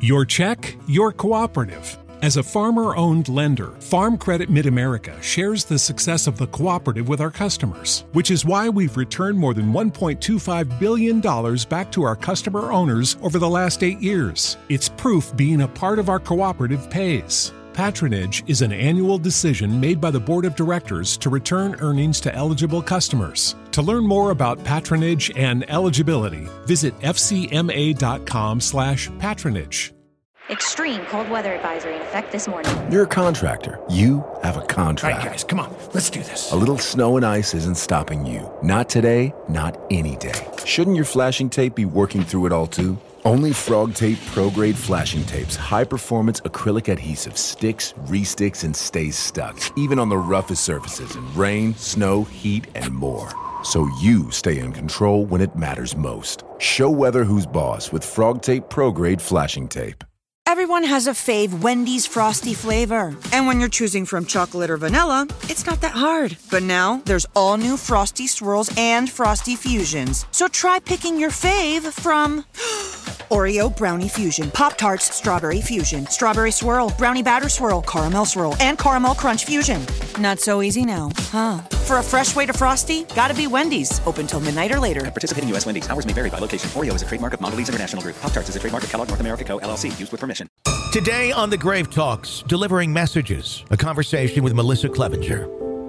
Your check, your cooperative. As a farmer-owned lender, Farm Credit Mid-America shares the success of the cooperative with our customers, which is why we've returned more than $1.25 billion back to our customer owners over the last 8 years. It's proof being a part of our cooperative pays. Patronage is an annual decision made by the Board of Directors to return earnings to eligible customers. To learn more about patronage and eligibility, visit fcma.com/patronage. Extreme cold weather advisory in effect this morning. You're a contractor. You have a contract. All right, guys, come on. Let's do this. A little snow and ice isn't stopping you. Not today, not any day. Shouldn't your flashing tape be working through it all too? Only Frog Tape Pro Grade flashing tapes, high-performance acrylic adhesive, sticks, resticks, and stays stuck, even on the roughest surfaces in rain, snow, heat, and more. So you stay in control when it matters most. Show weather who's boss with Frog Tape Pro Grade flashing tape. Everyone has a fave Wendy's Frosty flavor. And when you're choosing from chocolate or vanilla, it's not that hard. But now, there's all new Frosty Swirls and Frosty Fusions. So try picking your fave from Oreo Brownie Fusion, Pop-Tarts Strawberry Fusion, Strawberry Swirl, Brownie Batter Swirl, Caramel Swirl, and Caramel Crunch Fusion. Not so easy now, huh? For a fresh way to Frosty, gotta be Wendy's. Open till midnight or later. Participating U.S. Wendy's. Hours may vary by location. Oreo is a trademark of Mondelez International Group. Pop-Tarts is a trademark of Kellogg North America Co., LLC. Used with permission. Today on The Grave Talks, delivering messages, a conversation with Melissa Clevenger.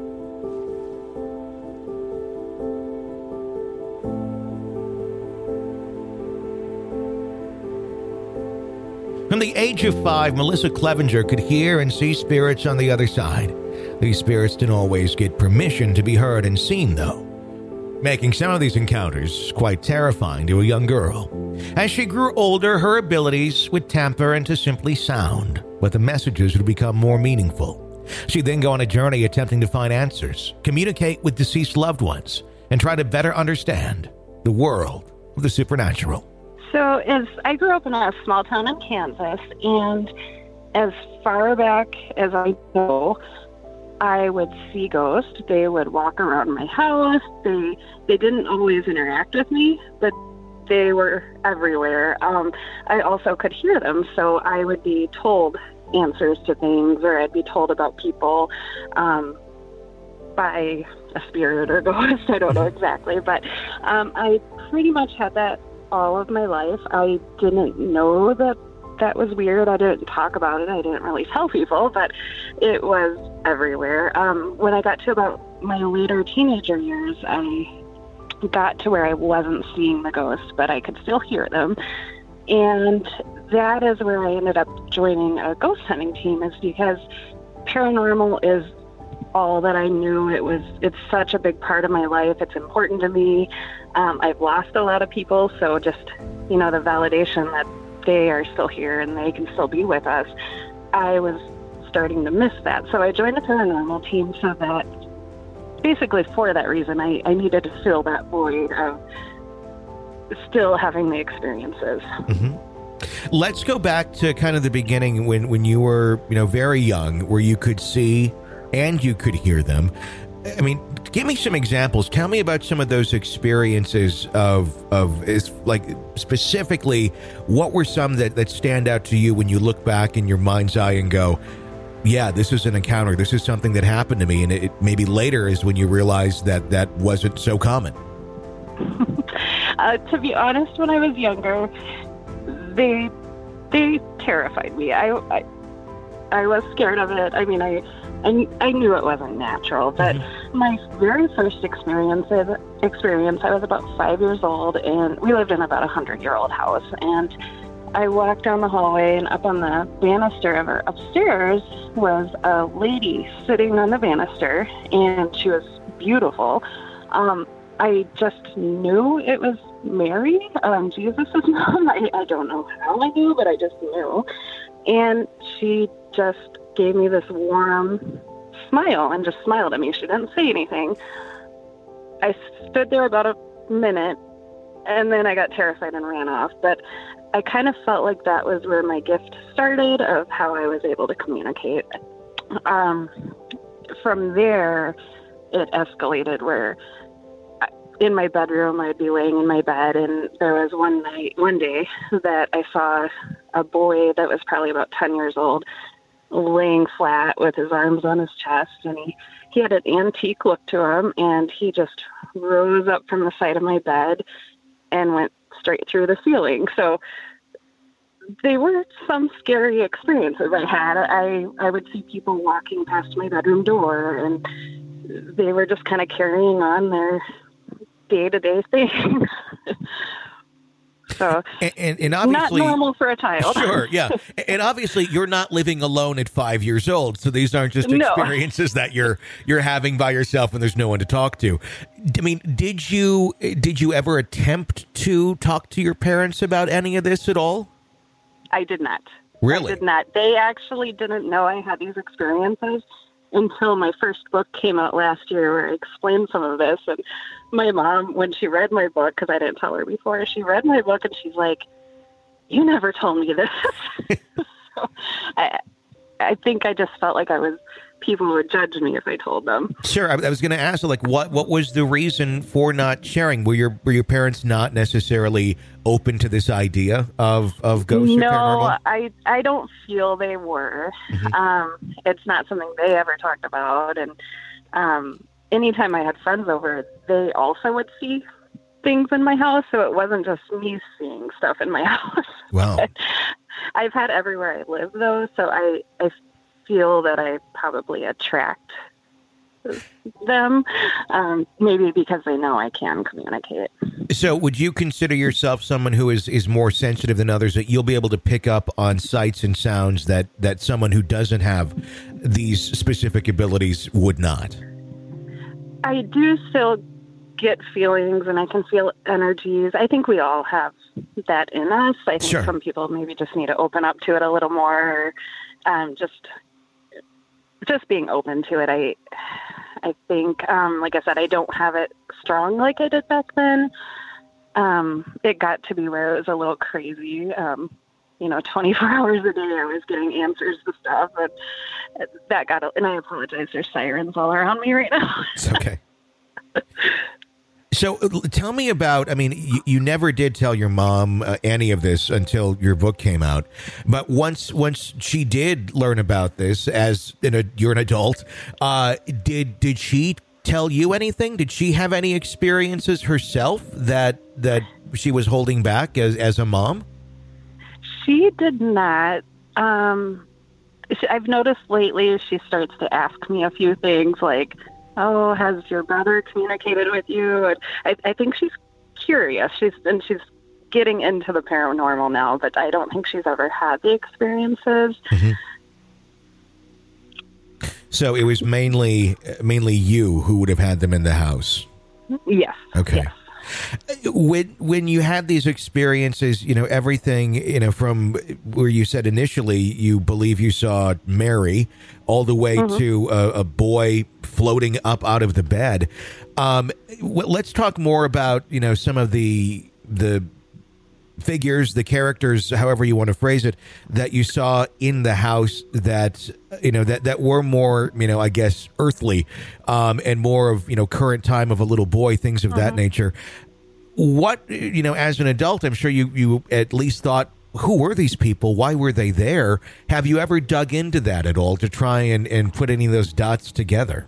From the age of 5, Melissa Clevenger could hear and see spirits on the other side. These spirits didn't always get permission to be heard and seen, though, making some of these encounters quite terrifying to a young girl. As she grew older, her abilities would temper into simply sound, but the messages would become more meaningful. She'd then go on a journey attempting to find answers, communicate with deceased loved ones, and try to better understand the world of the supernatural. So I grew up in a small town in Kansas, and as far back as I know, I would see ghosts. They would walk around my house. They didn't always interact with me, but they were everywhere. I also could hear them, so I would be told answers to things, or I'd be told about people by a spirit or ghost. I don't know exactly, but I pretty much had that all of my life. I didn't know that was weird. I didn't talk about it. I didn't really tell people, but it was everywhere. When I got to about my later teenager years, I got to where I wasn't seeing the ghosts, but I could still hear them. And that is where I ended up joining a ghost hunting team, is because paranormal is all that I knew. It's such a big part of my life. It's important to me. I've lost a lot of people, so just, the validation that they are still here and they can still be with us, I was starting to miss that. So I joined the paranormal team so that, basically for that reason, I needed to fill that void of still having the experiences. Mm-hmm. Let's go back to kind of the beginning when you were, very young, where you could see and you could hear them. I mean, give me some examples. Tell me about some of those experiences of specifically, what were some that stand out to you when you look back in your mind's eye and go, yeah, this is an encounter. This is something that happened to me. And it maybe later is when you realize that wasn't so common. To be honest, when I was younger, they terrified me. I was scared of it. I mean, I knew it wasn't natural, but my very first experience, I was about 5 years old, and we lived in about a 100-year-old house. And I walked down the hallway, and up on the banister of our upstairs was a lady sitting on the banister, and she was beautiful. I just knew it was Mary, Jesus' mom. I don't know how I knew, but I just knew. And she just gave me this warm smile and just smiled at me. She didn't say anything. I stood there about a minute, and then I got terrified and ran off. But I kind of felt like that was where my gift started, of how I was able to communicate. From there, it escalated where in my bedroom, I'd be laying in my bed, and there was one day that I saw a boy that was probably about 10 years old laying flat with his arms on his chest, and he had an antique look to him, and he just rose up from the side of my bed and went straight through the ceiling. So they were some scary experiences I had. I would see people walking past my bedroom door, and they were just kind of carrying on their day-to-day things. So, and obviously, not normal for a child. Sure, yeah. And obviously, you're not living alone at 5 years old, so these aren't just experiences that you're having by yourself when there's no one to talk to. I mean, did you ever attempt to talk to your parents about any of this at all? I did not. Really? I did not. They actually didn't know I had these experiences until my first book came out last year, where I explained some of this. And my mom, when she read my book, because I didn't tell her before, she read my book and she's like, "You never told me this." So I think I just felt like people would judge me if I told them. Sure. I was going to ask, like, what was the reason for not sharing? Were your parents not necessarily open to this idea of ghosts or paranormal? No, I don't feel they were. Mm-hmm. It's not something they ever talked about. And anytime I had friends over, they also would see things in my house. So it wasn't just me seeing stuff in my house. Wow. I've had everywhere I live, though, so I feel that I probably attract them, maybe because they know I can communicate. So would you consider yourself someone who is more sensitive than others, that you'll be able to pick up on sights and sounds that someone who doesn't have these specific abilities would not? I do still get feelings, and I can feel energies. I think we all have that in us. I think Sure. Some people maybe just need to open up to it a little more, or just being open to it. I think, like I said, I don't have it strong like I did back then. It got to be where it was a little crazy. 24 hours a day I was getting answers to stuff, and that got, and I apologize, there's sirens all around me right now. It's okay. So tell me about, I mean, you never did tell your mom any of this until your book came out. But once she did learn about this, you're an adult, did she tell you anything? Did she have any experiences herself that she was holding back as a mom? She did not. I've noticed lately she starts to ask me a few things like, "Oh, has your brother communicated with you?" And I think she's curious. She's getting into the paranormal now, but I don't think she's ever had the experiences. Mm-hmm. So it was mainly you who would have had them in the house. Yes. Okay. Yes. When you had these experiences, everything, from where you said initially you believe you saw Mary all the way Mm-hmm. to a boy floating up out of the bed. Let's talk more about, some of the figures, the characters, however you want to phrase it, that you saw in the house that, that were more, I guess, earthly, and more of, current time of a little boy, things of that nature. What, as an adult, I'm sure you at least thought, who were these people? Why were they there? Have you ever dug into that at all to try and put any of those dots together?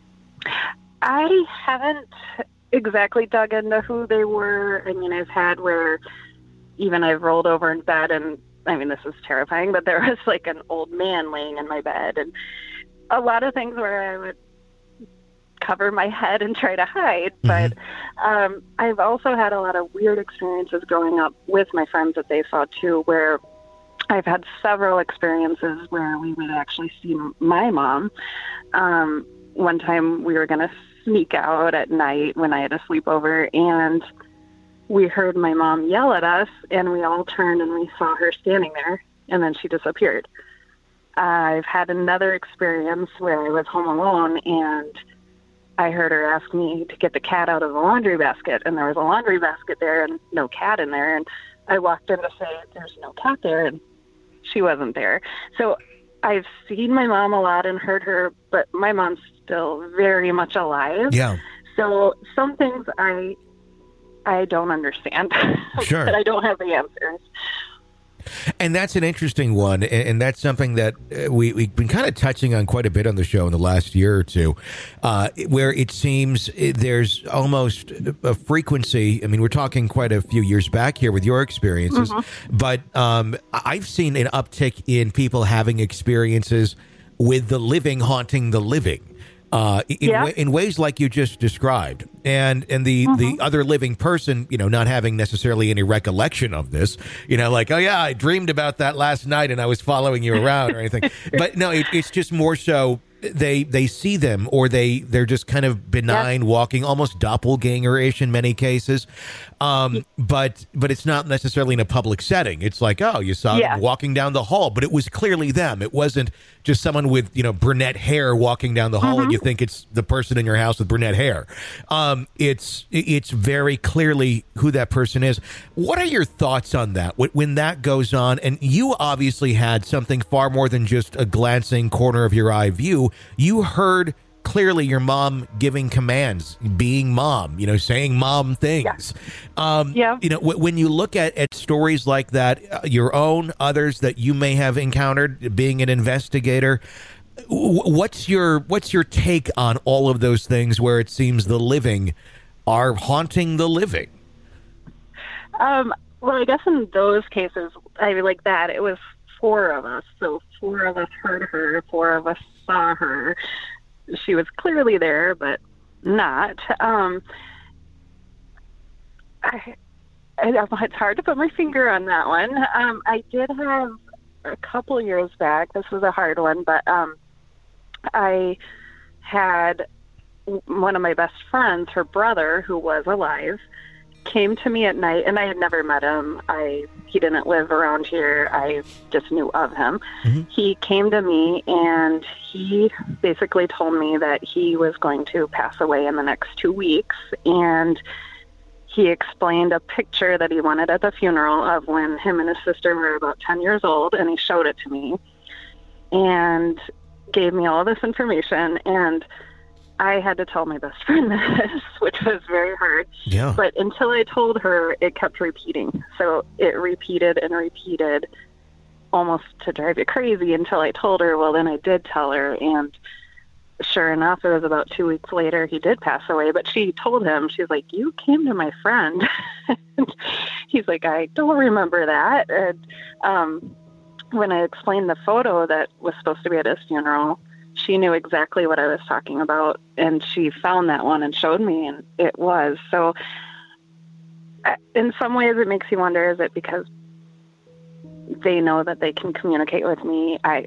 I haven't exactly dug into who they were. I mean, I've had where even I've rolled over in bed, and I mean, this is terrifying, but there was like an old man laying in my bed, and a lot of things where I would cover my head and try to hide. But I've also had a lot of weird experiences growing up with my friends that they saw too, where I've had several experiences where we would actually see my mom. One time we were going to sneak out at night when I had a sleepover, and we heard my mom yell at us, and we all turned and we saw her standing there, and then she disappeared. I've had another experience where I was home alone, and I heard her ask me to get the cat out of the laundry basket, and there was a laundry basket there and no cat in there. And I walked in to say, "There's no cat there," and she wasn't there. So I've seen my mom a lot and heard her, but my mom's still very much alive. Yeah. So some things I don't understand. Sure. But I don't have the answers. And that's an interesting one, and that's something that we've been kind of touching on quite a bit on the show in the last year or two, where it seems there's almost a frequency. I mean, we're talking quite a few years back here with your experiences, but I've seen an uptick in people having experiences with the living haunting the living. In ways like you just described, and the other living person, not having necessarily any recollection of this, like, oh yeah, I dreamed about that last night and I was following you around or anything. But no, it's just more so they see them, or they're just kind of benign, walking, almost doppelganger-ish in many cases. But it's not necessarily in a public setting. It's like, oh, you saw them walking down the hall, but it was clearly them. It wasn't just someone with, brunette hair walking down the hall and you think it's the person in your house with brunette hair. It's very clearly who that person is. What are your thoughts on that when that goes on? And you obviously had something far more than just a glancing corner of your eye view. You heard clearly your mom giving commands, being mom, saying mom things. When you look at stories like that, your own, others that you may have encountered being an investigator, what's your take on all of those things where it seems the living are haunting the living? Well, I guess in those cases, like that, it was 4 of us. So 4 of us heard her, 4 of us saw her. She was clearly there, but not. It's hard to put my finger on that one. I did have a couple years back. This was a hard one, but I had one of my best friends, her brother, who was alive, came to me at night, and I had never met him. He didn't live around here. I just knew of him. He came to me, and he basically told me that he was going to pass away in the next 2 weeks, and he explained a picture that he wanted at the funeral of when him and his sister were about 10 years old, and he showed it to me and gave me all this information, and I had to tell my best friend this, which was very hard. Yeah. But until I told her, it kept repeating. So it repeated and repeated almost to drive you crazy until I told her. Well, then I did tell her. And sure enough, it was about 2 weeks later, he did pass away. But she told him, she's like, you came to my friend. He's like, I don't remember that. And when I explained the photo that was supposed to be at his funeral, she knew exactly what I was talking about, and she found that one and showed me, and it was. So in some ways it makes you wonder, is it because they know that they can communicate with me? I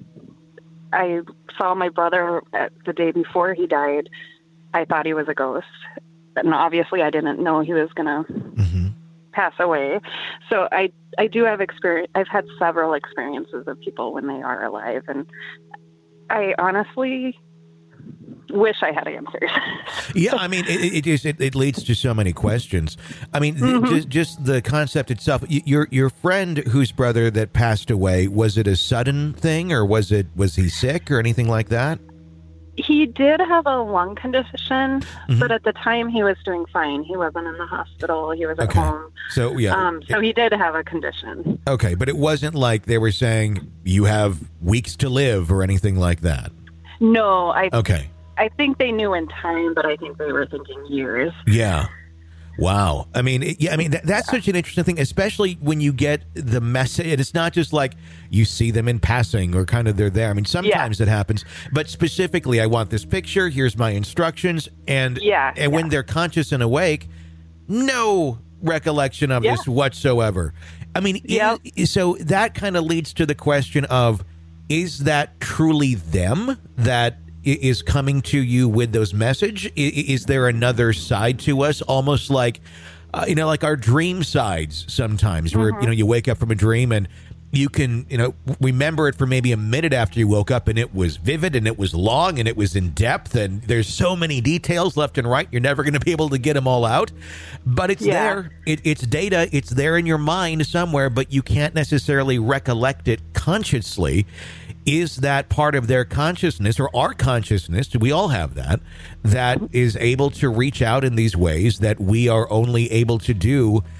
saw my brother the day before he died. I thought he was a ghost, and obviously I didn't know he was going to pass away. So I do have experience. I've had several experiences of people when they are alive, and I honestly wish I had answers. Yeah, I mean, it leads to so many questions. I mean, just the concept itself. Your friend whose brother that passed away, was it a sudden thing, or was he sick or anything like that? He did have a lung condition, but at the time he was doing fine. He wasn't in the hospital. He was at home. So yeah. So he did have a condition. Okay, but it wasn't like they were saying you have weeks to live or anything like that. No, I think they knew in time, but I think they were thinking years. Yeah. Wow. I mean, that's such an interesting thing, especially when you get the message. It's not just like you see them in passing or kind of they're there. I mean, sometimes it happens, but specifically, I want this picture. Here's my instructions. And when they're conscious and awake, no recollection of this whatsoever. I mean, so that kind of leads to the question of, is that truly them that is coming to you with those message? Is there another side to us, almost like, like our dream sides sometimes, where, you wake up from a dream and you can, remember it for maybe a minute after you woke up, and it was vivid and it was long and it was in depth, and there's so many details left and right. You're never going to be able to get them all out, but it's there. It's data. It's there in your mind somewhere, but you can't necessarily recollect it consciously. Is that part of their consciousness, or our consciousness, we all have that is able to reach out in these ways that we are only able to do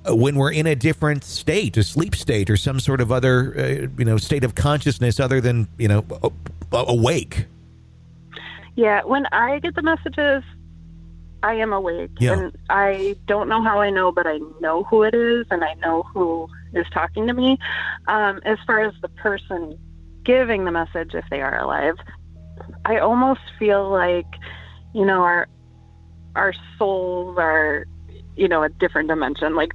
when we're in a different state, a sleep state, or some sort of other, state of consciousness other than, awake. Yeah, when I get the messages, I am awake. Yeah. And I don't know how I know, but I know who it is, and I know who is talking to me. As far as the person giving the message, if they are alive, I almost feel like, our souls are, a different dimension. Like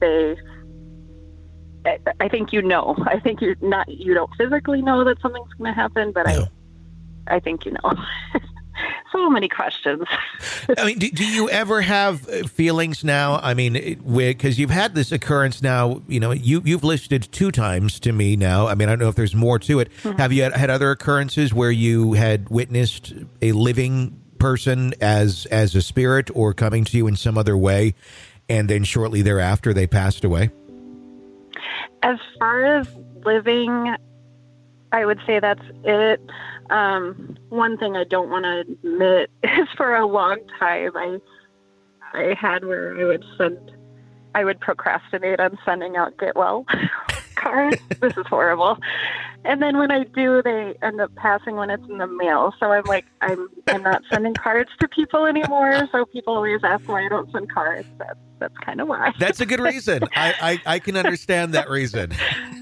I think I think you don't physically know that something's going to happen, but Yeah. I think So many questions. I mean, do you ever have feelings now? I mean, because you've had this occurrence now, you've listed 2 times to me now. I mean, I don't know if there's more to it. Mm-hmm. Have you had other occurrences where you had witnessed a living person as a spirit or coming to you in some other way, and then shortly thereafter they passed away? As far as living, I would say that's it. One thing I don't want to admit is for a long time I had where I would procrastinate on sending out get well cards. This is horrible. And then when I do, they end up passing when it's in the mail. So I'm like, I'm not sending cards to people anymore. So people always ask why I don't send cards. That's kind of why. That's a good reason. I can understand that reason.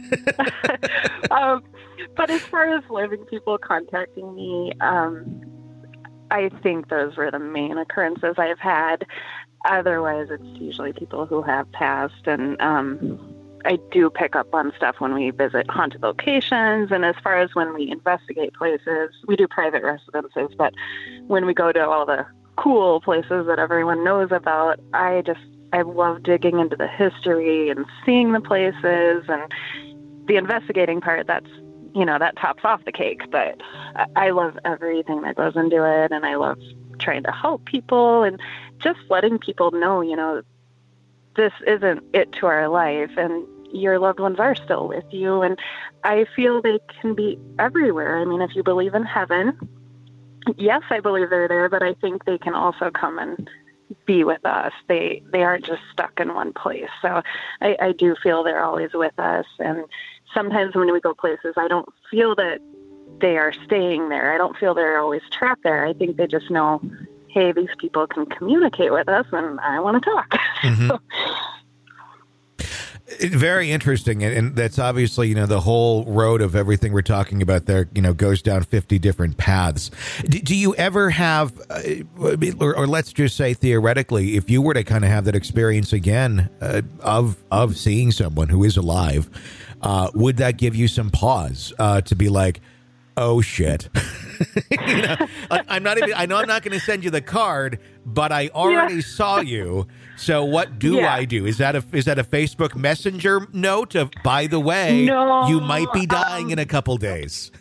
But as far as living people contacting me, I think those were the main occurrences I've had. Otherwise, it's usually people who have passed. And I do pick up on stuff when we visit haunted locations. And as far as when we investigate places, we do private residences. But when we go to all the cool places that everyone knows about, I love digging into the history and seeing the places. And the investigating part, that tops off the cake, but I love everything that goes into it, and I love trying to help people and just letting people know, this isn't it to our life, and your loved ones are still with you, and I feel they can be everywhere. I mean, if you believe in heaven, yes, I believe they're there, but I think they can also come and be with us. They aren't just stuck in one place. So I do feel they're always with us, and sometimes when we go places, I don't feel that they are staying there. I don't feel they're always trapped there. I think they just know, hey, these people can communicate with us, and I want to talk. Mm-hmm. Very interesting. And that's obviously, the whole road of everything we're talking about there, goes down 50 different paths. Do you ever have, or let's just say theoretically, if you were to kind of have that experience again of seeing someone who is alive, would that give you some pause to be like, oh shit? I know I'm not going to send you the card, but I already saw you. So what do I do? Is that a Facebook Messenger note of, by the way, no, you might be dying in a couple days?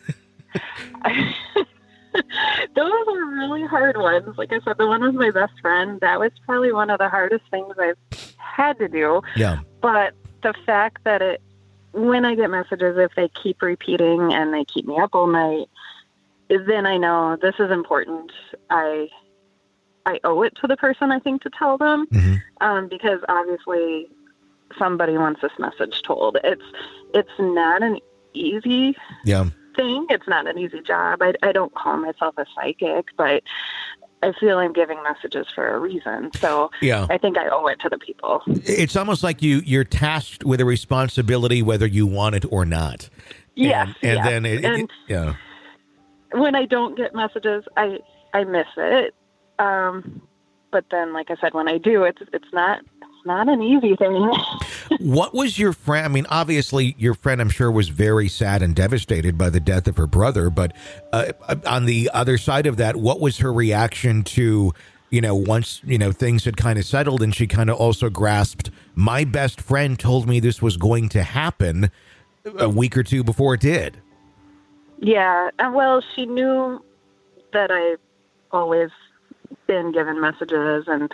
Those are really hard ones. Like I said, the one with my best friend, that was probably one of the hardest things I've had to do. Yeah. But the fact that when I get messages, if they keep repeating and they keep me up all night, then I know this is important. I owe it to the person, I think, to tell them, because obviously somebody wants this message told. It's not an easy thing. It's not an easy job. I don't call myself a psychic, but I feel I'm giving messages for a reason. So I think I owe it to the people. It's almost like you're tasked with a responsibility, whether you want it or not. Yes. And then when I don't get messages, I miss it. But then, like I said, when I do, it's not an easy thing. What was your friend? I mean, obviously, your friend, I'm sure, was very sad and devastated by the death of her brother. But on the other side of that, what was her reaction to, once, things had kind of settled and she kind of also grasped, my best friend told me this was going to happen a week or two before it did? Yeah. Well, she knew that I always been given messages, and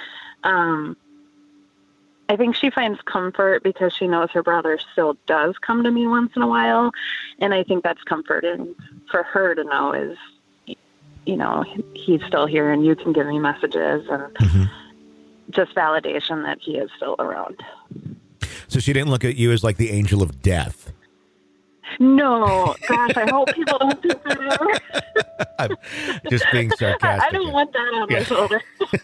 I think she finds comfort because she knows her brother still does come to me once in a while, and I think that's comforting for her to know is, he's still here and you can give me messages, and just validation that he is still around. So she didn't look at you as like the angel of death. No, gosh, I hope people don't think that ever. I'm just being sarcastic. I don't want that on my shoulder.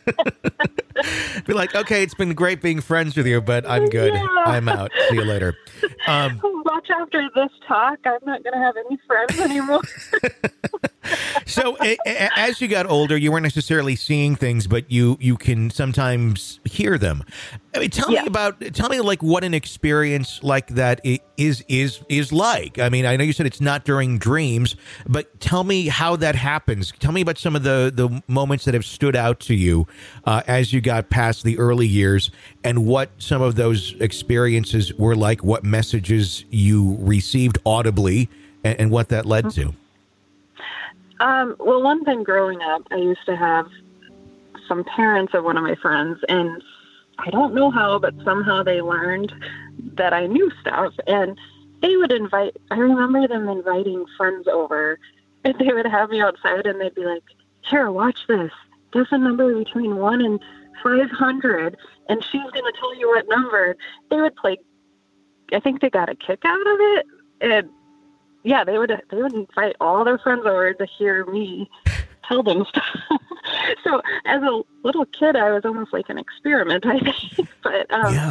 Be like, okay, it's been great being friends with you, but I'm good. Yeah. I'm out. See you later. Watch after this talk. I'm not going to have any friends anymore. So as you got older, you weren't necessarily seeing things, but you can sometimes hear them. I mean, tell me like what an experience like that is like. I mean, I know you said it's not during dreams, but tell me how that happens. Tell me about some of the moments that have stood out to you as you got past the early years, and what some of those experiences were like, what messages you received audibly, and what that led to. Well, one thing growing up, I used to have some parents of one of my friends, and I don't know how, but somehow they learned that I knew stuff, and they would I remember them inviting friends over, and they would have me outside, and they'd be like, here, watch this. Guess a number between 1 and 500, and she's going to tell you what number. They would play, I think they got a kick out of it, and yeah, they would invite all their friends over to hear me tell them stuff. So as a little kid, I was almost like an experiment, I think. But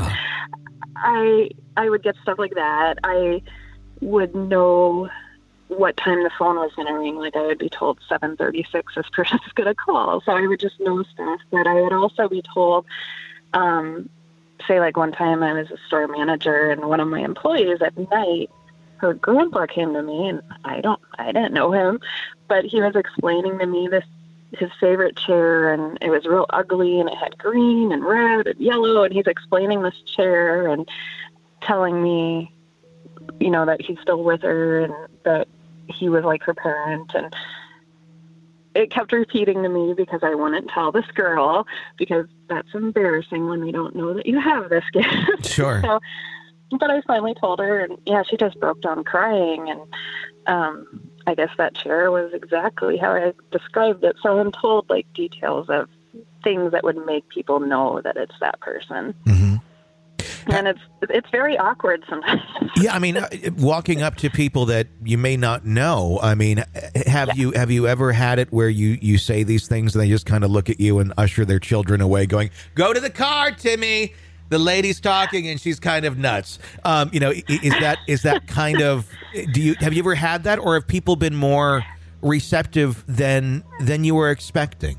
I would get stuff like that. I would know what time the phone was going to ring. Like I would be told 7:36, this person's going to call. So I would just know stuff. But I would also be told, say like one time I was a store manager, and one of my employees at night, her grandpa came to me, and I didn't know him, but he was explaining to me his favorite chair, and it was real ugly, and it had green and red and yellow, and he's explaining this chair and telling me, that he's still with her and that he was like her parent. And it kept repeating to me because I wouldn't tell this girl, because that's embarrassing when they don't know that you have this gift. Sure. So, but I finally told her, and yeah, she just broke down crying. And I guess that chair was exactly how I described it. So I'm told like details of things that would make people know that it's that person. Mm-hmm. And it's very awkward sometimes. Yeah, I mean, walking up to people that you may not know. I mean, have you ever had it where you say these things and they just kind of look at you and usher their children away, going, "Go to the car, Timmy. The lady's talking and she's kind of nuts." Is that kind of, have you ever had that, or have people been more receptive than you were expecting?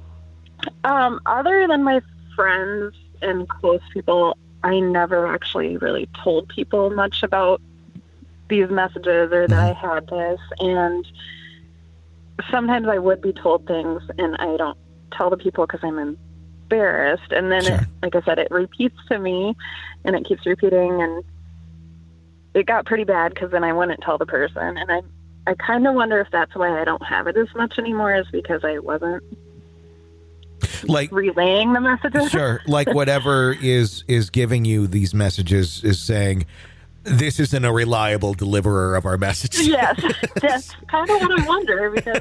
Other than my friends and close people, I never actually really told people much about these messages or that I had this. And sometimes I would be told things and I don't tell the people because I'm embarrassed. And then, Sure. like I said, it repeats to me and it keeps repeating. And it got pretty bad because then I wouldn't tell the person. And I kind of wonder if that's why I don't have it as much anymore, is because I wasn't like relaying the messages. Sure. Like whatever is giving you these messages is saying, this isn't a reliable deliverer of our message. Yes, that's kind of what I wonder, because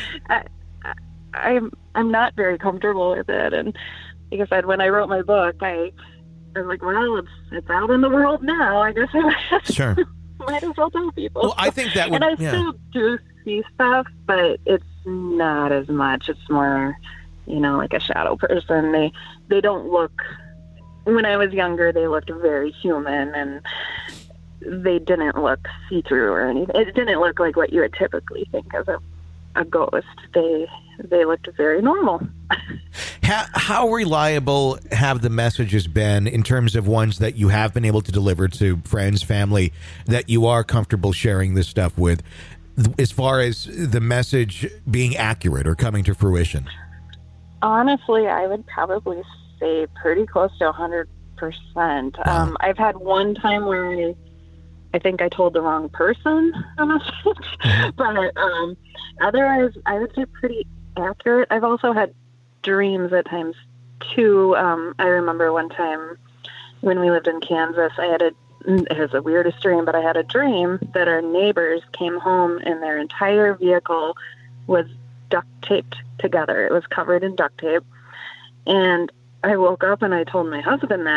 I'm not very comfortable with it. And like I said, when I wrote my book, I was like, well, it's out in the world now. I guess I Sure. might as well tell people. Well, I think that would, and I still do see stuff, but it's not as much. It's more, like a shadow person. They don't look. When I was younger, they looked very human, and they didn't look see-through or anything. It didn't look like what you would typically think of a ghost. They looked very normal. How reliable have the messages been in terms of ones that you have been able to deliver to friends, family, that you are comfortable sharing this stuff with, as far as the message being accurate or coming to fruition? Honestly, I would probably say pretty close to 100%. Wow. I've had one time where I think I told the wrong person a message, but otherwise I would say pretty accurate. I've also had dreams at times too. I remember one time when we lived in Kansas, it was the weirdest dream, but I had a dream that our neighbors came home and their entire vehicle was duct taped together. It was covered in duct tape. And I woke up and I told my husband that,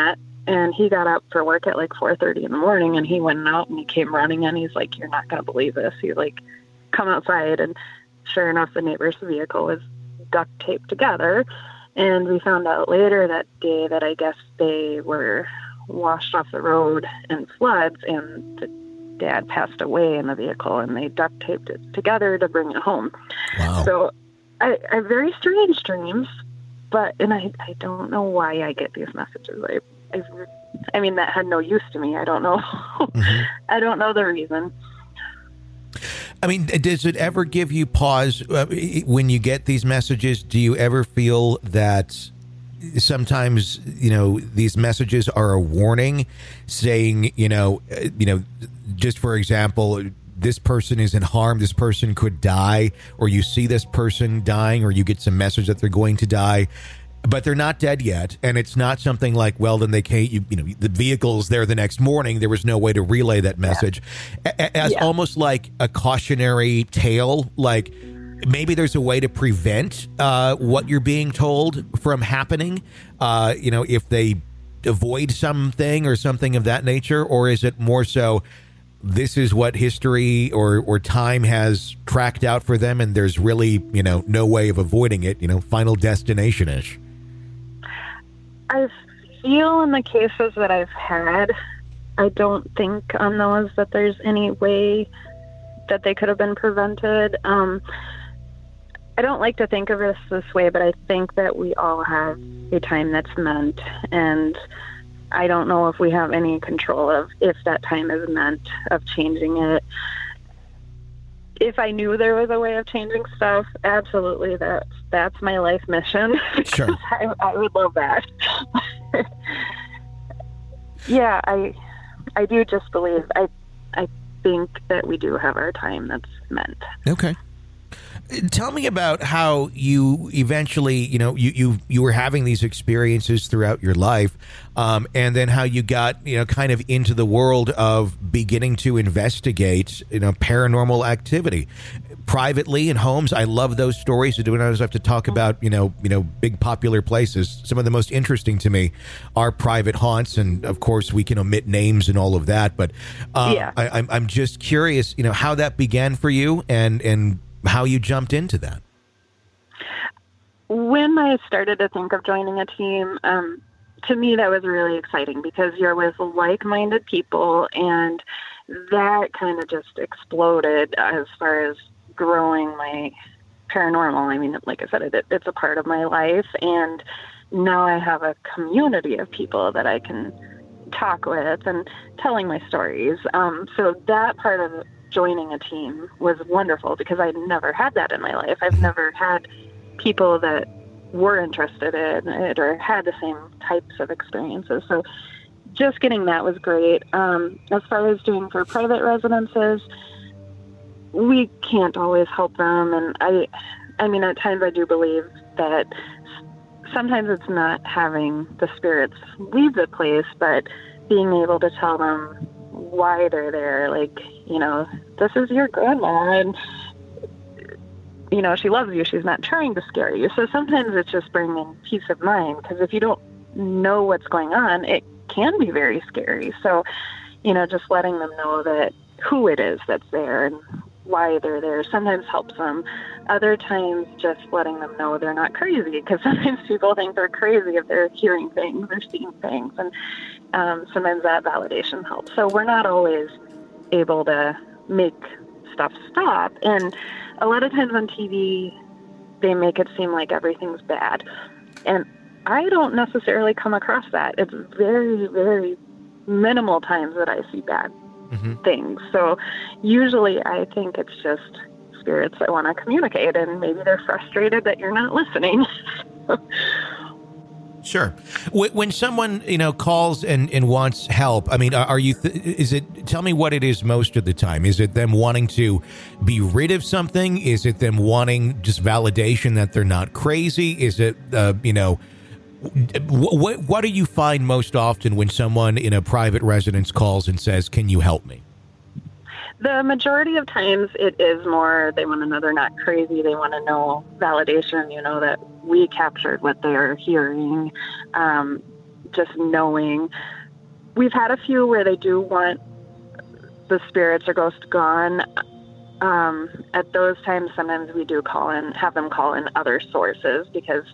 and he got up for work at like 4:30 in the morning, and he went out and he came running in. He's like, "You're not going to believe this." He's like, "Come outside." And sure enough, the neighbor's vehicle was duct taped together. And we found out later that day that I guess they were washed off the road in floods, and the dad passed away in the vehicle, and they duct taped it together to bring it home. Wow. So I have very strange dreams, and I don't know why I get these messages. I mean, that had no use to me. I don't know. Mm-hmm. I don't know the reason. I mean, does it ever give you pause when you get these messages? Do you ever feel that sometimes, these messages are a warning saying, just for example, this person is in harm, this person could die, or you see this person dying, or you get some message that they're going to die, but they're not dead yet. And it's not something like, well, then they can't, the vehicle's there the next morning. There was no way to relay that message. As almost like a cautionary tale, like maybe there's a way to prevent what you're being told from happening, if they avoid something or something of that nature, or is it more so this is what history or time has tracked out for them, and there's really, no way of avoiding it, Final Destination-ish? I feel in the cases that I've had, I don't think on those that there's any way that they could have been prevented. I don't like to think of it this way, but I think that we all have a time that's meant, and I don't know if we have any control of if that time is meant of changing it. If I knew there was a way of changing stuff, absolutely, that's my life mission. Sure. I would love that. Yeah, I do just believe, I think that we do have our time that's meant. Okay. Tell me about how you eventually, you were having these experiences throughout your life, and then how you got, kind of into the world of beginning to investigate, paranormal activity privately in homes. I love those stories. I always have to talk about, big popular places. Some of the most interesting to me are private haunts, and of course we can omit names and all of that. But I'm just curious, how that began for you and how you jumped into that. When I started to think of joining a team, to me that was really exciting because you're with like-minded people, and that kind of just exploded as far as growing my paranormal. I mean, like I said, it's a part of my life, and now I have a community of people that I can talk with and telling my stories. So that part of joining a team was wonderful because I never had that in my life. I've never had people that were interested in it or had the same types of experiences. So just getting that was great. As far as doing for private residences, we can't always help them. And I mean, at times I do believe that sometimes it's not having the spirits leave the place, but being able to tell them why they're there. Like, this is your grandma, and, she loves you. She's not trying to scare you. So sometimes it's just bringing peace of mind, because if you don't know what's going on, it can be very scary. So, just letting them know that who it is that's there and why they're there sometimes helps them. Other times, just letting them know they're not crazy, because sometimes people think they're crazy if they're hearing things or seeing things, and sometimes that validation helps. So we're not always able to make stuff stop, and a lot of times on TV, they make it seem like everything's bad, and I don't necessarily come across that. It's very, very minimal times that I see bad things. So usually I think it's just spirits that want to communicate, and maybe they're frustrated that you're not listening. Sure. When someone, calls and wants help, I mean, are you, tell me what it is most of the time. Is it them wanting to be rid of something? Is it them wanting just validation that they're not crazy? Is it, what do you find most often when someone in a private residence calls and says, "Can you help me?" The majority of times it is more they want to know they're not crazy. They want to know validation, that we captured what they're hearing. just knowing. We've had a few where they do want the spirits or ghost gone. At those times, sometimes we do have them call in other sources, because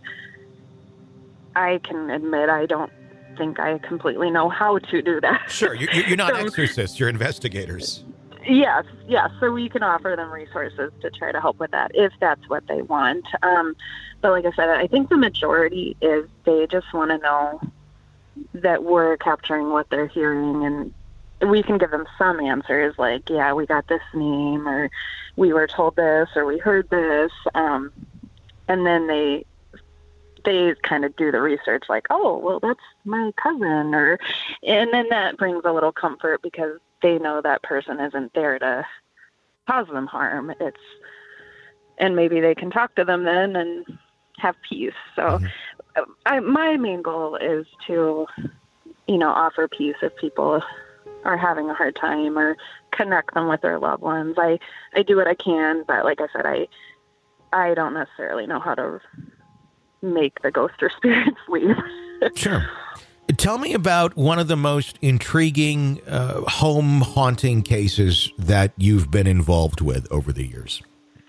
I can admit I don't think I completely know how to do that. Sure, you're not exorcists, you're investigators. Yes. So we can offer them resources to try to help with that if that's what they want. But like I said, I think the majority is they just want to know that we're capturing what they're hearing, and we can give them some answers like, yeah, we got this name, or we were told this, or we heard this. And then they kind of do the research like, oh, well, that's my cousin. And then that brings a little comfort, because they know that person isn't there to cause them harm. And maybe they can talk to them then and have peace. So my main goal is to, offer peace if people are having a hard time, or connect them with their loved ones. I do what I can, but like I said, I don't necessarily know how to make the ghost or spirits leave. Sure. Tell me about one of the most intriguing home haunting cases that you've been involved with over the years.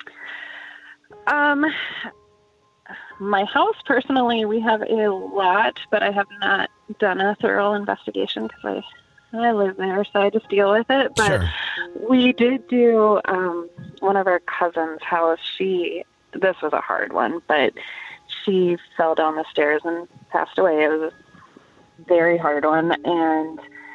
My house, personally, we have a lot, but I have not done a thorough investigation because I live there, so I just deal with it. But sure. We did do one of our cousins' house. This was a hard one, but she fell down the stairs and passed away. It was a very hard one. And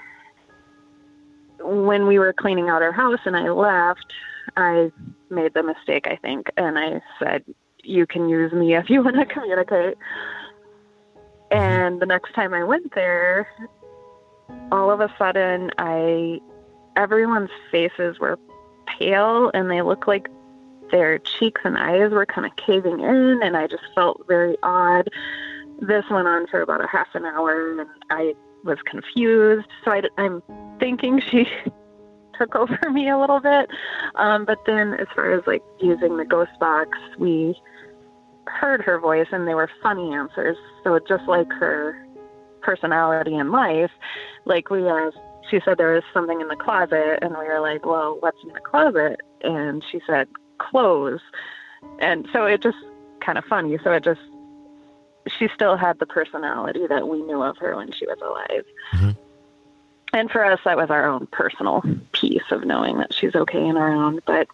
when we were cleaning out our house and I left, I made the mistake, I think, and I said, you can use me if you want to communicate. And the next time I went there, all of a sudden, everyone's faces were pale, and they looked like their cheeks and eyes were kind of caving in, and I just felt very odd. This went on for about a half an hour, and I was confused. So I'm thinking she took over me a little bit. But then as far as like using the ghost box, we heard her voice, and they were funny answers. So just like her personality in life, like she said there was something in the closet, and we were like, well, what's in the closet? And she said, clothes. And so it just kind of funny. So she still had the personality that we knew of her when she was alive. Mm-hmm. And for us, that was our own personal piece of knowing that she's okay in our own. But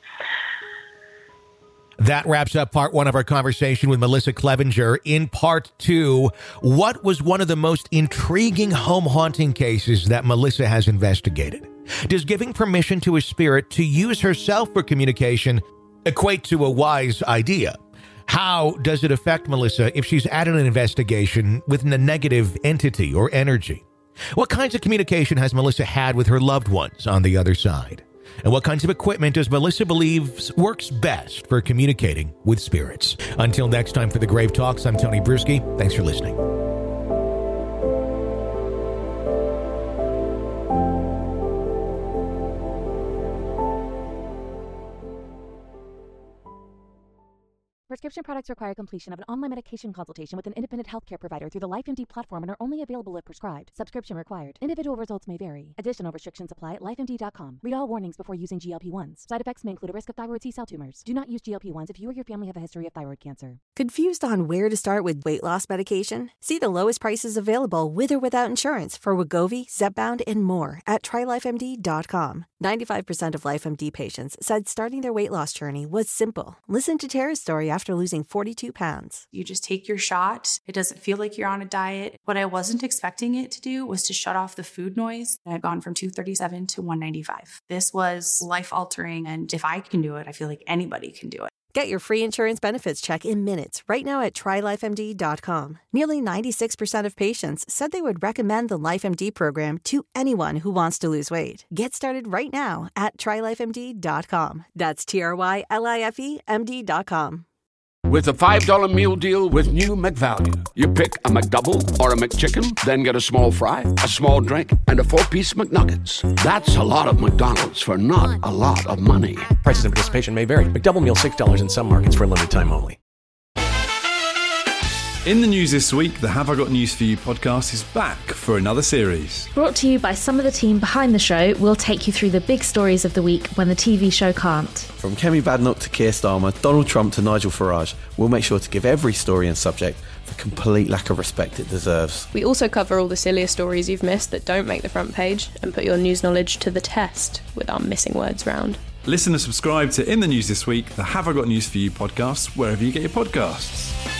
that wraps up part one of our conversation with Melissa Clevenger. In part two, what was one of the most intriguing home haunting cases that Melissa has investigated? Does giving permission to a spirit to use herself for communication equate to a wise idea? How does it affect Melissa if she's at an investigation with a negative entity or energy? What kinds of communication has Melissa had with her loved ones on the other side? And what kinds of equipment does Melissa believe works best for communicating with spirits? Until next time for the Grave Talks, I'm Tony Bruschi. Thanks for listening. Prescription products require completion of an online medication consultation with an independent healthcare provider through the LifeMD platform and are only available if prescribed. Subscription required. Individual results may vary. Additional restrictions apply at lifemd.com. Read all warnings before using GLP-1s. Side effects may include a risk of thyroid C-cell tumors. Do not use GLP-1s if you or your family have a history of thyroid cancer. Confused on where to start with weight loss medication? See the lowest prices available with or without insurance for Wegovy, Zepbound, and more at TryLifeMD.com. 95% of LifeMD patients said starting their weight loss journey was simple. Listen to Tara's story after losing 42 pounds. You just take your shot. It doesn't feel like you're on a diet. What I wasn't expecting it to do was to shut off the food noise. I'd gone from 237 to 195. This was life-altering, and if I can do it, I feel like anybody can do it. Get your free insurance benefits check in minutes right now at TryLifeMD.com. Nearly 96% of patients said they would recommend the LifeMD program to anyone who wants to lose weight. Get started right now at TryLifeMD.com. That's TryLifeMD.com. With a $5 meal deal with new McValue. You pick a McDouble or a McChicken, then get a small fry, a small drink, and a 4-piece McNuggets. That's a lot of McDonald's for not a lot of money. Prices of participation may vary. McDouble meal $6 in some markets for a limited time only. In the news this week, the Have I Got News For You podcast is back for another series. Brought to you by some of the team behind the show, we'll take you through the big stories of the week when the TV show can't. From Kemi Badenoch to Keir Starmer, Donald Trump to Nigel Farage, we'll make sure to give every story and subject the complete lack of respect it deserves. We also cover all the sillier stories you've missed that don't make the front page and put your news knowledge to the test with our missing words round. Listen and subscribe to In the News This Week, the Have I Got News For You podcast, wherever you get your podcasts.